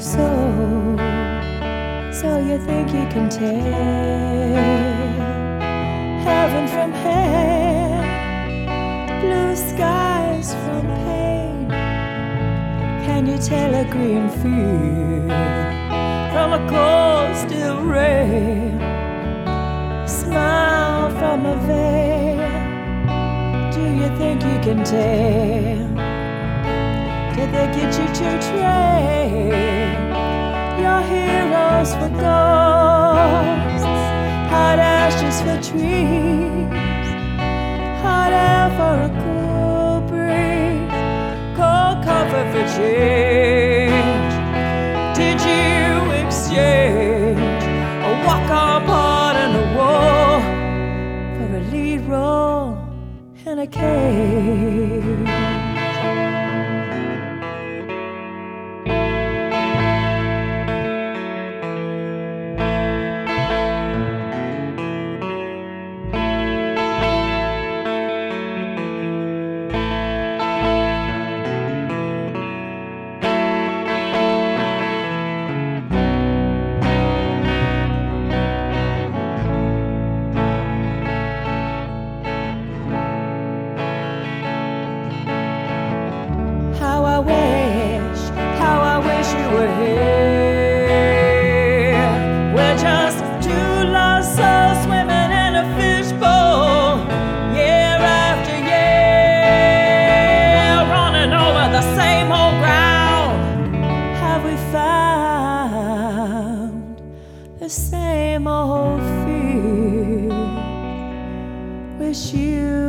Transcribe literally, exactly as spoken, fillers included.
soul. So you think you can tell heaven from hell, blue skies from pain? Can you tell a green field from a cold still rain? Smile from a veil. Do you think you can tell? Did they get you to trade your heroes for ghosts, hot ashes for trees, hot air for a cool breeze, cold comfort for change? Did you exchange a walk-on part in a war for a lead role in a cage? How I wish, how I wish you were here. We're just two lost souls swimming in a fishbowl, year after year, running over the same old ground. Have we found the same old fear? Wish you